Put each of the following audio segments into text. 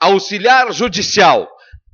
auxiliar judicial,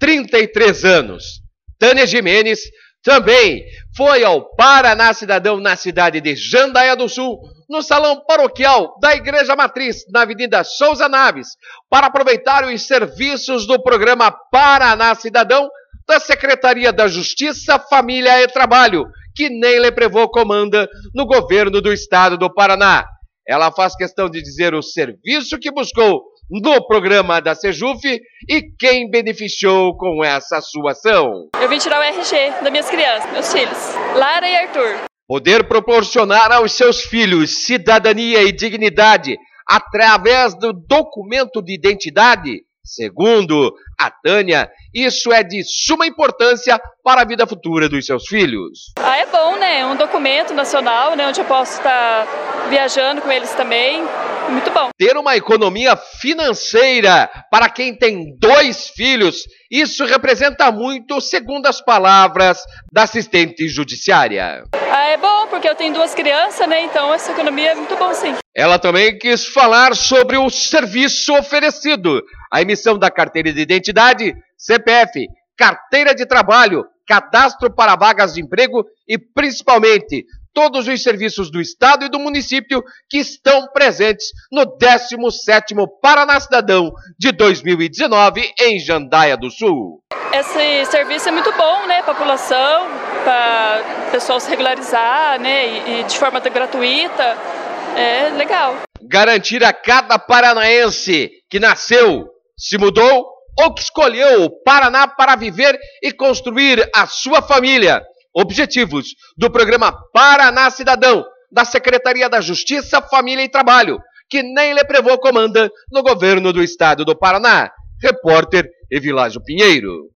33 anos. Tânia Jimenez também foi ao Paraná Cidadão na cidade de Jandaia do Sul, no salão paroquial da Igreja Matriz, na Avenida Souza Naves, para aproveitar os serviços do programa Paraná Cidadão da Secretaria da Justiça, Família e Trabalho, que Ney Leprevô comanda no governo do estado do Paraná. Ela faz questão de dizer o serviço que buscou no programa da Sejuf e quem beneficiou com essa sua ação. Eu vim tirar o RG das minhas crianças, meus filhos, Lara e Arthur. Poder proporcionar aos seus filhos cidadania e dignidade através do documento de identidade, segundo a Tânia, isso é de suma importância para a vida futura dos seus filhos. É bom, né? Um documento nacional, né? Onde eu posso estar viajando com eles também. Muito bom. Ter uma economia financeira para quem tem 2 filhos, isso representa muito, segundo as palavras da assistente judiciária. É bom, porque eu tenho 2 crianças, né? Então essa economia é muito bom, sim. Ela também quis falar sobre o serviço oferecido, a emissão da carteira de identidade, CPF, carteira de trabalho, cadastro para vagas de emprego e, principalmente, todos os serviços do Estado e do município que estão presentes no 17º Paraná Cidadão de 2019 em Jandaia do Sul. Esse serviço é muito bom, né, para a população, para o pessoal se regularizar, né, e de forma gratuita. É legal. Garantir a cada paranaense que nasceu, se mudou ou que escolheu o Paraná para viver e construir a sua família. Objetivos do programa Paraná Cidadão, da Secretaria da Justiça, Família e Trabalho, que Ney Leprevô comanda no governo do estado do Paraná. Repórter Evilásio Pinheiro.